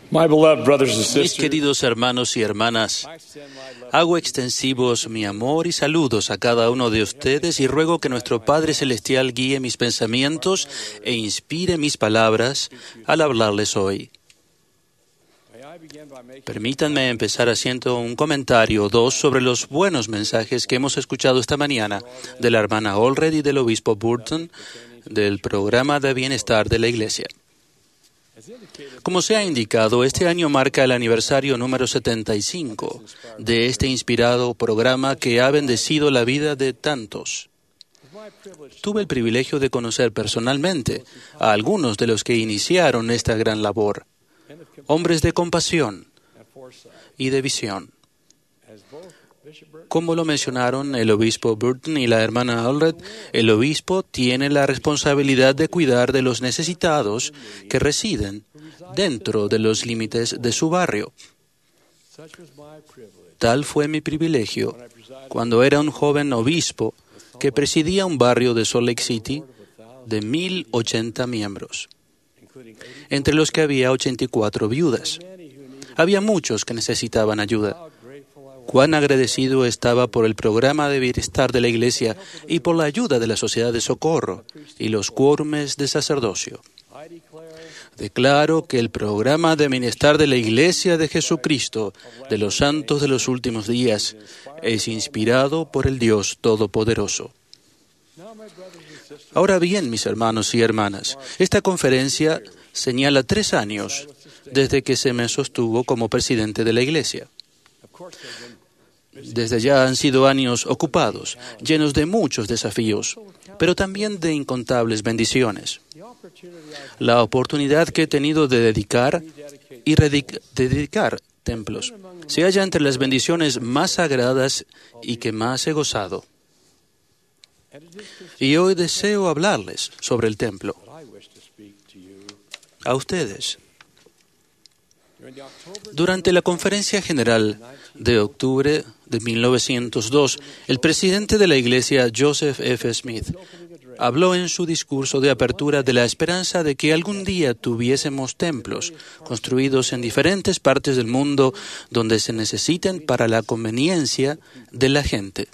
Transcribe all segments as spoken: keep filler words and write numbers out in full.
My beloved brothers and Mis sisters, queridos hermanos y hermanas, hago extensivos mi amor y saludos a cada uno de ustedes y ruego que nuestro Padre Celestial guíe mis pensamientos e inspire mis palabras al hablarles hoy. Permítanme empezar haciendo un comentario o dos sobre los buenos mensajes que hemos escuchado esta mañana de la hermana Allred y del obispo Burton del programa de bienestar de la Iglesia. Como se ha indicado, este año marca el aniversario número setenta y cinco de este inspirado programa que ha bendecido la vida de tantos. Tuve el privilegio de conocer personalmente a algunos de los que iniciaron esta gran labor, hombres de compasión y de visión. Como lo mencionaron el obispo Burton y la hermana Allred, el obispo tiene la responsabilidad de cuidar de los necesitados que residen dentro de los límites de su barrio. Tal fue mi privilegio cuando era un joven obispo que presidía un barrio de Salt Lake City de mil ochenta miembros, entre los que había ochenta y cuatro viudas. Había muchos que necesitaban ayuda. Cuán agradecido estaba por el programa de bienestar de la Iglesia y por la ayuda de la Sociedad de Socorro y los quórumes de sacerdocio. Declaro que el programa de bienestar de la Iglesia de Jesucristo de los Santos de los Últimos Días es inspirado por el Dios Todopoderoso. Ahora bien, mis hermanos y hermanas, esta conferencia señala tres años desde que se me sostuvo como presidente de la Iglesia. Desde ya han sido años ocupados, llenos de muchos desafíos, pero también de incontables bendiciones. La oportunidad que he tenido de dedicar y redic- de dedicar templos se halla entre las bendiciones más sagradas y que más he gozado. Y hoy deseo hablarles sobre el templo. A ustedes. Durante la Conferencia General de octubre de mil novecientos dos, el presidente de la Iglesia, Joseph F. Smith, habló en su discurso de apertura de la esperanza de que algún día tuviésemos templos construidos en diferentes partes del mundo donde se necesiten para la conveniencia de la gente.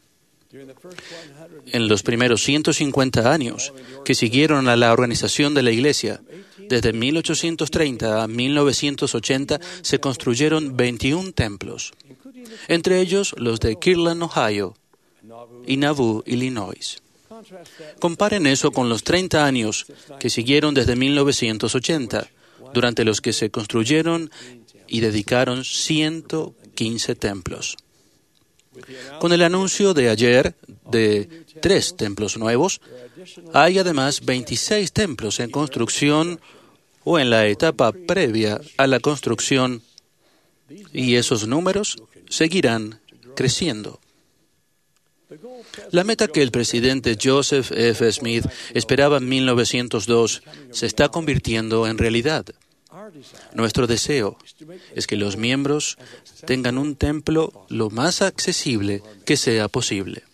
En los primeros ciento cincuenta años que siguieron a la organización de la Iglesia, desde mil ochocientos treinta a mil novecientos ochenta, se construyeron veintiún templos, entre ellos los de Kirtland, Ohio, y Nauvoo, Illinois. Comparen eso con los treinta años que siguieron desde mil novecientos ochenta, durante los que se construyeron y dedicaron ciento quince templos. Con el anuncio de ayer de tres templos nuevos, hay además veintiséis templos en construcción o en la etapa previa a la construcción, y esos números seguirán creciendo. La meta que el presidente Joseph F. Smith esperaba en mil novecientos dos se está convirtiendo en realidad. Nuestro deseo es que los miembros tengan un templo lo más accesible que sea posible.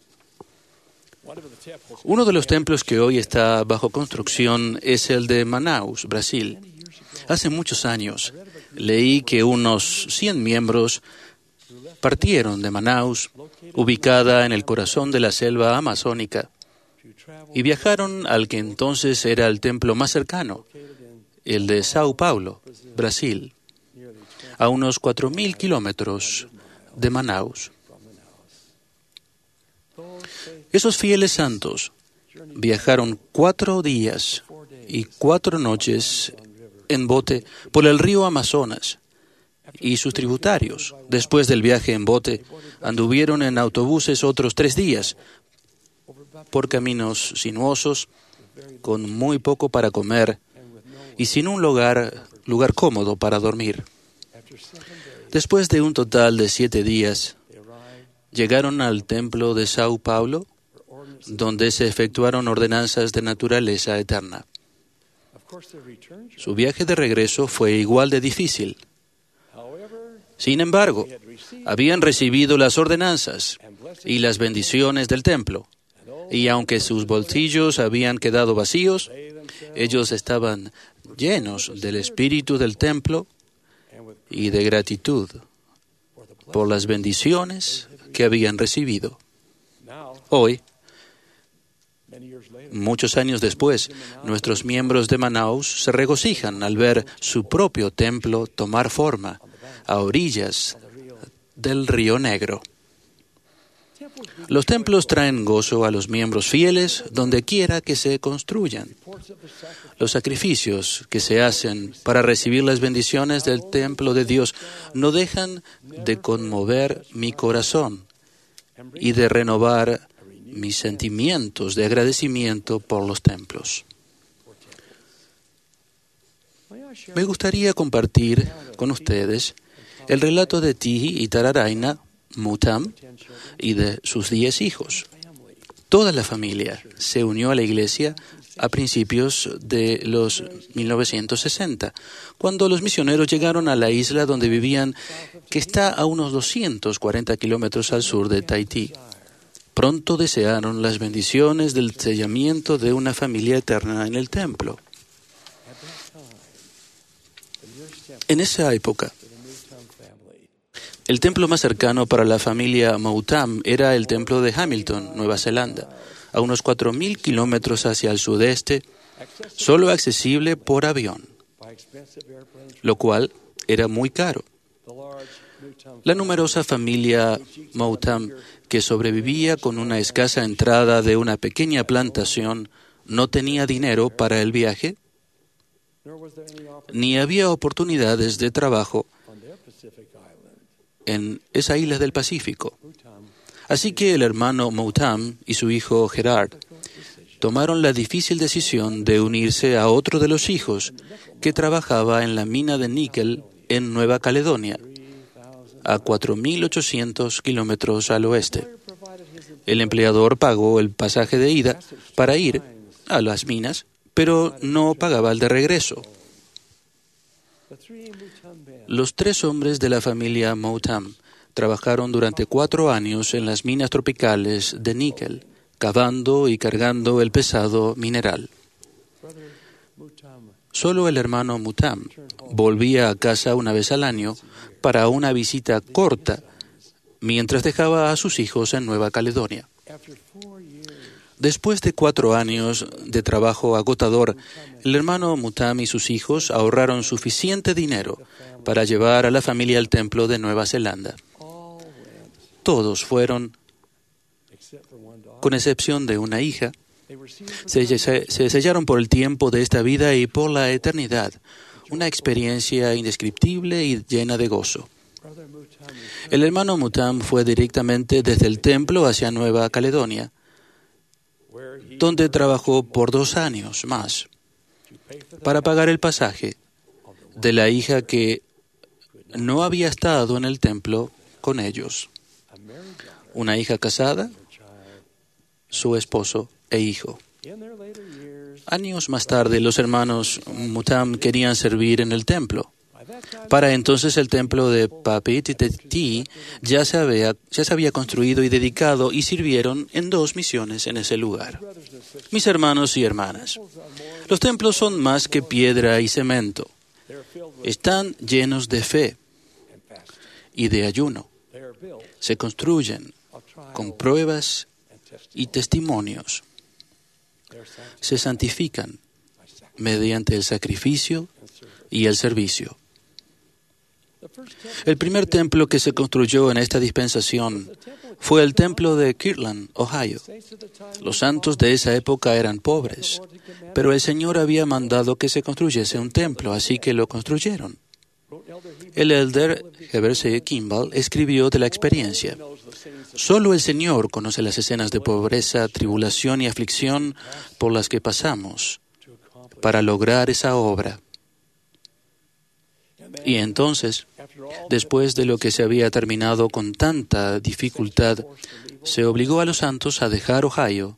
Uno de los templos que hoy está bajo construcción es el de Manaus, Brasil. Hace muchos años leí que unos cien miembros partieron de Manaus, ubicada en el corazón de la selva amazónica, y viajaron al que entonces era el templo más cercano, el de Sao Paulo, Brasil, a unos cuatro mil kilómetros de Manaus. Esos fieles santos viajaron cuatro días y cuatro noches en bote por el río Amazonas y sus tributarios. Después del viaje en bote, anduvieron en autobuses otros tres días por caminos sinuosos, con muy poco para comer y sin un lugar, lugar cómodo para dormir. Después de un total de siete días, llegaron al templo de Sao Paulo, donde se efectuaron ordenanzas de naturaleza eterna. Su viaje de regreso fue igual de difícil. Sin embargo, habían recibido las ordenanzas y las bendiciones del templo, y aunque sus bolsillos habían quedado vacíos, ellos estaban llenos del espíritu del templo y de gratitud por las bendiciones que habían recibido. Hoy, muchos años después, nuestros miembros de Manaus se regocijan al ver su propio templo tomar forma a orillas del Río Negro. Los templos traen gozo a los miembros fieles donde quiera que se construyan. Los sacrificios que se hacen para recibir las bendiciones del templo de Dios no dejan de conmover mi corazón y de renovar mis sentimientos de agradecimiento por los templos. Me gustaría compartir con ustedes el relato de Tihi y Tararaina Mutam y de sus diez hijos. Toda la familia se unió a la iglesia a principios de los mil novecientos sesenta, cuando los misioneros llegaron a la isla donde vivían, que está a unos doscientos cuarenta kilómetros al sur de Tahití. Pronto desearon las bendiciones del sellamiento de una familia eterna en el templo. En esa época, el templo más cercano para la familia Moutam era el templo de Hamilton, Nueva Zelanda, a unos cuatro mil kilómetros hacia el sudeste, solo accesible por avión, lo cual era muy caro. La numerosa familia Moutam, que sobrevivía con una escasa entrada de una pequeña plantación, no tenía dinero para el viaje, ni había oportunidades de trabajo en esa isla del Pacífico. Así que el hermano Moutam y su hijo Gerard tomaron la difícil decisión de unirse a otro de los hijos que trabajaba en la mina de níquel en Nueva Caledonia, a cuatro mil ochocientos kilómetros al oeste. El empleador pagó el pasaje de ida para ir a las minas, pero no pagaba el de regreso. Los tres hombres de la familia Moutam trabajaron durante cuatro años en las minas tropicales de níquel, cavando y cargando el pesado mineral. Solo el hermano Moutam volvía a casa una vez al año para una visita corta, mientras dejaba a sus hijos en Nueva Caledonia. Después de cuatro años de trabajo agotador, el hermano Moutam y sus hijos ahorraron suficiente dinero para llevar a la familia al templo de Nueva Zelanda. Todos fueron, con excepción de una hija, se, se, se sellaron por el tiempo de esta vida y por la eternidad, una experiencia indescriptible y llena de gozo. El hermano Moutam fue directamente desde el templo hacia Nueva Caledonia, donde trabajó por dos años más para pagar el pasaje de la hija que no había estado en el templo con ellos. Una hija casada, su esposo e hijo. Años más tarde, los hermanos Moutam querían servir en el templo. Para entonces el templo de Papeete ya se había, ya se había construido y dedicado y sirvieron en dos misiones en ese lugar. Mis hermanos y hermanas, los templos son más que piedra y cemento. Están llenos de fe y de ayuno. Se construyen con pruebas y testimonios. Se santifican mediante el sacrificio y el servicio. El primer templo que se construyó en esta dispensación fue el templo de Kirtland, Ohio. Los santos de esa época eran pobres, pero el Señor había mandado que se construyese un templo, así que lo construyeron. El elder Heber C. Kimball escribió de la experiencia. Solo el Señor conoce las escenas de pobreza, tribulación y aflicción por las que pasamos para lograr esa obra. Y entonces, después de lo que se había terminado con tanta dificultad, se obligó a los santos a dejar Ohio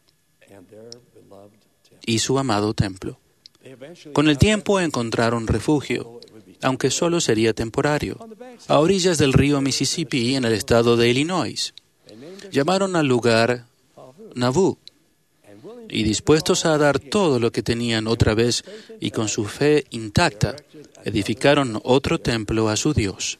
y su amado templo. Con el tiempo encontraron refugio, aunque solo sería temporario, a orillas del río Mississippi en el estado de Illinois. Llamaron al lugar Nauvoo y dispuestos a dar todo lo que tenían otra vez y con su fe intacta, edificaron otro templo a su Dios.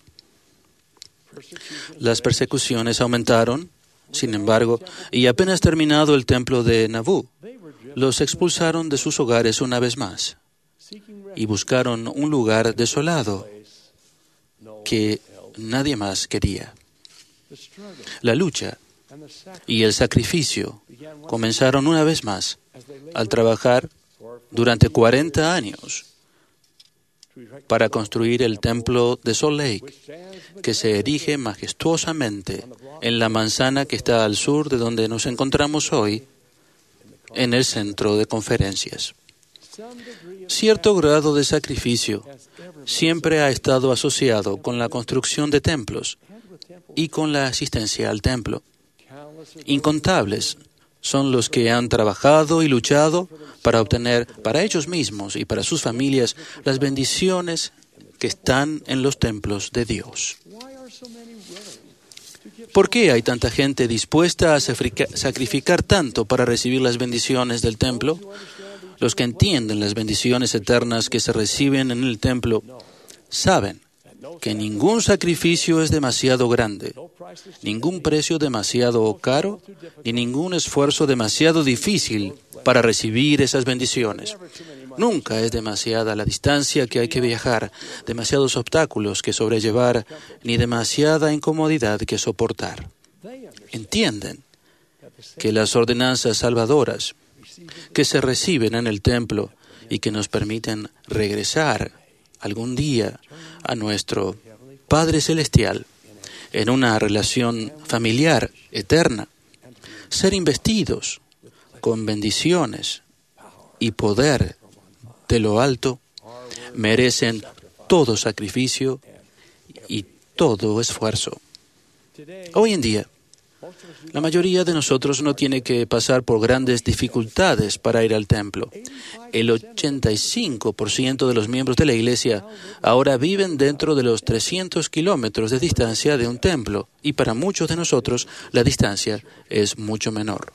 Las persecuciones aumentaron, sin embargo, y apenas terminado el templo de Nabú, los expulsaron de sus hogares una vez más y buscaron un lugar desolado que nadie más quería. La lucha y el sacrificio comenzaron una vez más al trabajar durante cuarenta años para construir el templo de Salt Lake, que se erige majestuosamente en la manzana que está al sur de donde nos encontramos hoy, en el centro de conferencias. Cierto grado de sacrificio siempre ha estado asociado con la construcción de templos y con la asistencia al templo. Incontables son los que han trabajado y luchado para obtener para ellos mismos y para sus familias las bendiciones que están en los templos de Dios. ¿Por qué hay tanta gente dispuesta a sacrificar tanto para recibir las bendiciones del templo? Los que entienden las bendiciones eternas que se reciben en el templo saben que ningún sacrificio es demasiado grande, ningún precio demasiado caro, ni ningún esfuerzo demasiado difícil para recibir esas bendiciones. Nunca es demasiada la distancia que hay que viajar, demasiados obstáculos que sobrellevar, ni demasiada incomodidad que soportar. Entienden que las ordenanzas salvadoras que se reciben en el templo y que nos permiten regresar algún día a nuestro Padre Celestial en una relación familiar eterna, ser investidos con bendiciones y poder de lo alto, merecen todo sacrificio y todo esfuerzo. Hoy en día, la mayoría de nosotros no tiene que pasar por grandes dificultades para ir al templo. El ochenta y cinco por ciento de los miembros de la Iglesia ahora viven dentro de los trescientos kilómetros de distancia de un templo, y para muchos de nosotros la distancia es mucho menor.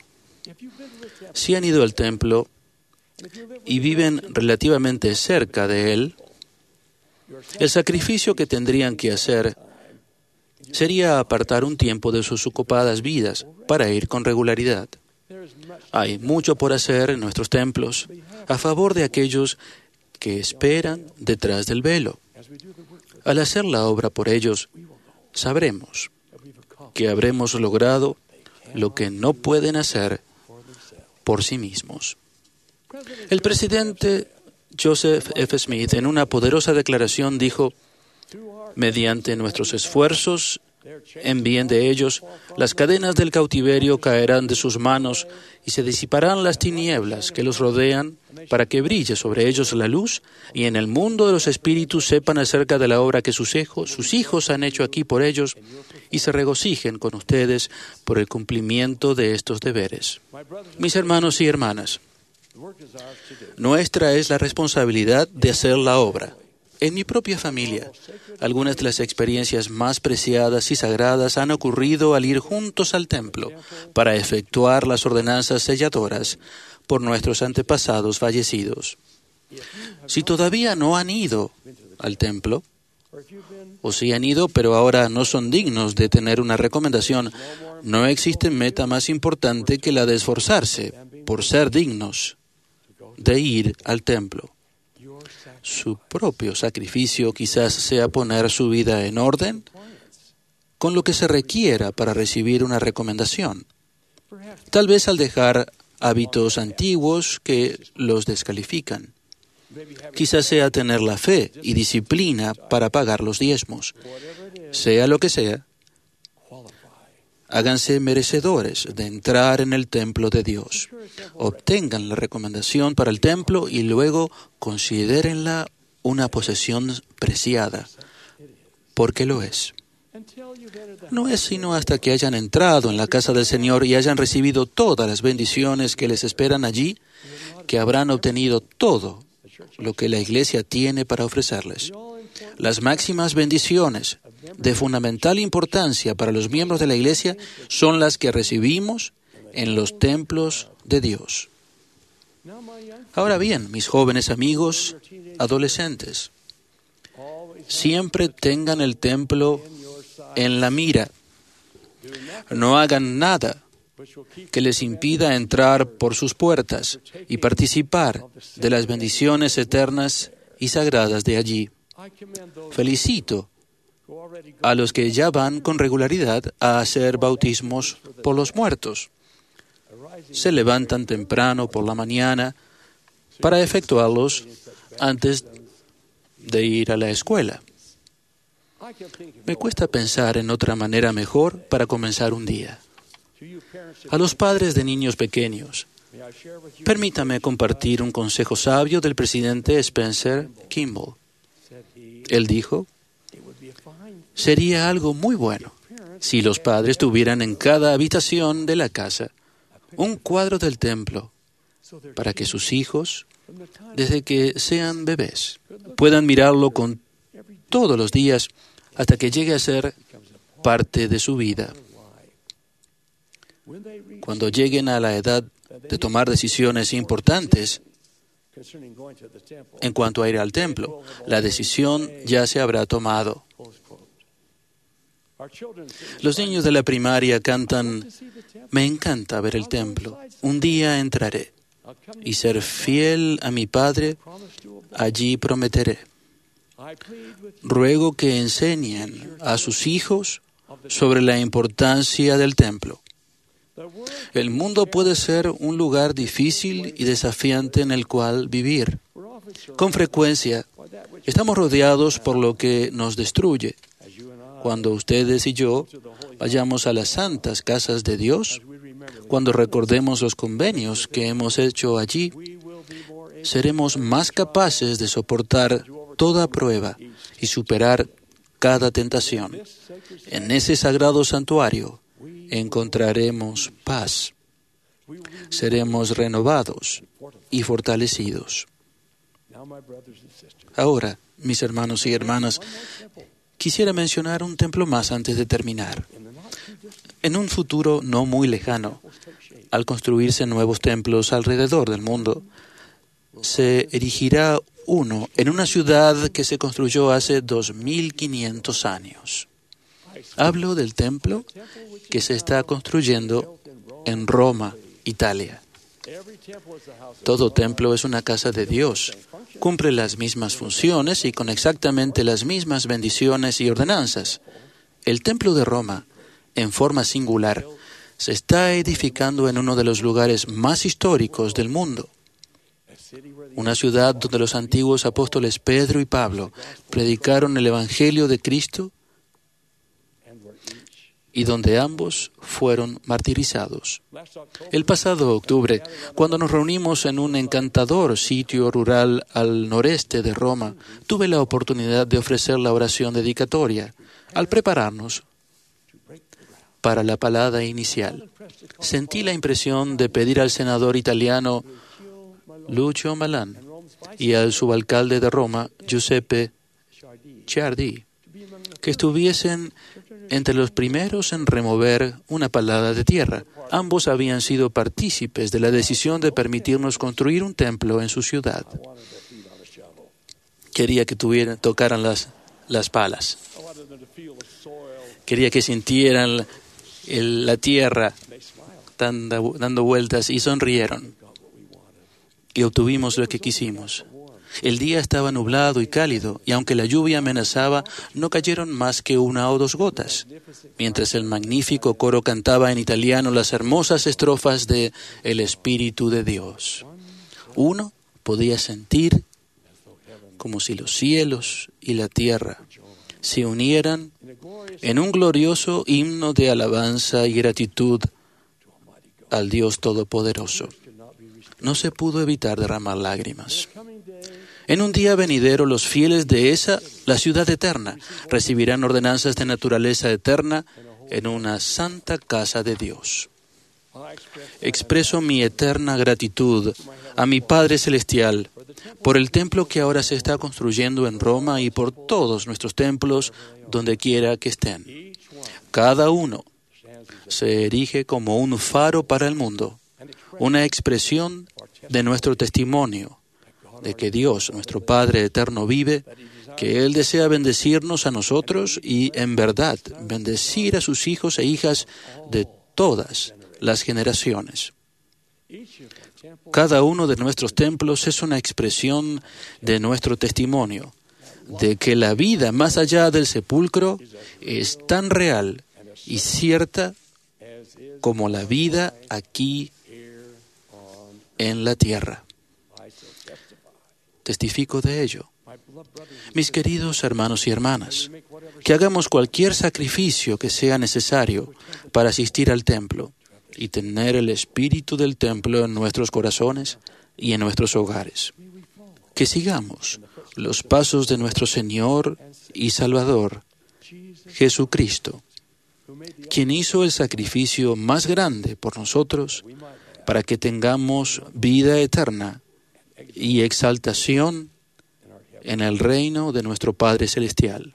Si han ido al templo y viven relativamente cerca de él, el sacrificio que tendrían que hacer sería apartar un tiempo de sus ocupadas vidas para ir con regularidad. Hay mucho por hacer en nuestros templos a favor de aquellos que esperan detrás del velo. Al hacer la obra por ellos, sabremos que habremos logrado lo que no pueden hacer por sí mismos. El presidente Joseph F. Smith, en una poderosa declaración, dijo: mediante nuestros esfuerzos en bien de ellos, las cadenas del cautiverio caerán de sus manos y se disiparán las tinieblas que los rodean, para que brille sobre ellos la luz y en el mundo de los espíritus sepan acerca de la obra que sus hijos, sus hijos han hecho aquí por ellos, y se regocijen con ustedes por el cumplimiento de estos deberes. Mis hermanos y hermanas, nuestra es la responsabilidad de hacer la obra. En mi propia familia, algunas de las experiencias más preciadas y sagradas han ocurrido al ir juntos al templo para efectuar las ordenanzas selladoras por nuestros antepasados fallecidos. Si todavía no han ido al templo, o si han ido pero ahora no son dignos de tener una recomendación, no existe meta más importante que la de esforzarse por ser dignos de ir al templo. Su propio sacrificio quizás sea poner su vida en orden con lo que se requiera para recibir una recomendación. Tal vez al dejar hábitos antiguos que los descalifican. Quizás sea tener la fe y disciplina para pagar los diezmos. Sea lo que sea, háganse merecedores de entrar en el templo de Dios. Obtengan la recomendación para el templo y luego considérenla una posesión preciada, porque lo es. No es sino hasta que hayan entrado en la casa del Señor y hayan recibido todas las bendiciones que les esperan allí, que habrán obtenido todo lo que la Iglesia tiene para ofrecerles. Las máximas bendiciones de fundamental importancia para los miembros de la Iglesia son las que recibimos en los templos de Dios. Ahora bien, mis jóvenes amigos, adolescentes, siempre tengan el templo en la mira. No hagan nada que les impida entrar por sus puertas y participar de las bendiciones eternas y sagradas de allí. Felicito a los que ya van con regularidad a hacer bautismos por los muertos. Se levantan temprano por la mañana para efectuarlos antes de ir a la escuela. Me cuesta pensar en otra manera mejor para comenzar un día. A los padres de niños pequeños, permítame compartir un consejo sabio del presidente Spencer Kimball. Él dijo, sería algo muy bueno si los padres tuvieran en cada habitación de la casa un cuadro del templo para que sus hijos, desde que sean bebés, puedan mirarlo con todos los días hasta que llegue a ser parte de su vida. Cuando lleguen a la edad de tomar decisiones importantes en cuanto a ir al templo, la decisión ya se habrá tomado. Los niños de la primaria cantan, me encanta ver el templo, un día entraré, y ser fiel a mi Padre, allí prometeré. Ruego que enseñen a sus hijos sobre la importancia del templo. El mundo puede ser un lugar difícil y desafiante en el cual vivir. Con frecuencia, estamos rodeados por lo que nos destruye. Cuando ustedes y yo vayamos a las santas casas de Dios, cuando recordemos los convenios que hemos hecho allí, seremos más capaces de soportar toda prueba y superar cada tentación. En ese sagrado santuario encontraremos paz. Seremos renovados y fortalecidos. Ahora, mis hermanos y hermanas, quisiera mencionar un templo más antes de terminar. En un futuro no muy lejano, al construirse nuevos templos alrededor del mundo, se erigirá uno en una ciudad que se construyó hace dos mil quinientos años. Hablo del templo que se está construyendo en Roma, Italia. Todo templo es una casa de Dios. Cumple las mismas funciones y con exactamente las mismas bendiciones y ordenanzas. El templo de Roma, en forma singular, se está edificando en uno de los lugares más históricos del mundo. Una ciudad donde los antiguos apóstoles Pedro y Pablo predicaron el Evangelio de Cristo y donde ambos fueron martirizados. El pasado octubre, cuando nos reunimos en un encantador sitio rural al noreste de Roma, tuve la oportunidad de ofrecer la oración dedicatoria al prepararnos para la palabra inicial. Sentí la impresión de pedir al senador italiano Lucio Malan y al subalcalde de Roma, Giuseppe Ciardi, que estuviesen entre los primeros en remover una palada de tierra. Ambos habían sido partícipes de la decisión de permitirnos construir un templo en su ciudad. Quería que tuvieran, tocaran las, las palas. Quería que sintieran el, la tierra dando, dando vueltas y sonrieron. Y obtuvimos lo que quisimos. El día estaba nublado y cálido, y aunque la lluvia amenazaba, no cayeron más que una o dos gotas, mientras el magnífico coro cantaba en italiano las hermosas estrofas de El Espíritu de Dios. Uno podía sentir como si los cielos y la tierra se unieran en un glorioso himno de alabanza y gratitud al Dios Todopoderoso. No se pudo evitar derramar lágrimas. En un día venidero, los fieles de esa, la ciudad eterna, recibirán ordenanzas de naturaleza eterna en una santa casa de Dios. Expreso mi eterna gratitud a mi Padre Celestial por el templo que ahora se está construyendo en Roma y por todos nuestros templos donde quiera que estén. Cada uno se erige como un faro para el mundo, una expresión de nuestro testimonio de que Dios, nuestro Padre eterno, vive, que Él desea bendecirnos a nosotros y, en verdad, bendecir a sus hijos e hijas de todas las generaciones. Cada uno de nuestros templos es una expresión de nuestro testimonio, de que la vida más allá del sepulcro es tan real y cierta como la vida aquí en la tierra. Testifico de ello. Mis queridos hermanos y hermanas, que hagamos cualquier sacrificio que sea necesario para asistir al templo y tener el espíritu del templo en nuestros corazones y en nuestros hogares. Que sigamos los pasos de nuestro Señor y Salvador, Jesucristo, quien hizo el sacrificio más grande por nosotros para que tengamos vida eterna y exaltación en el reino de nuestro Padre Celestial.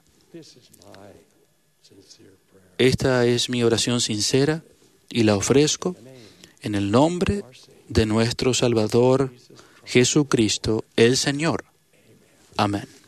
Esta es mi oración sincera y la ofrezco en el nombre de nuestro Salvador Jesucristo, el Señor. Amén.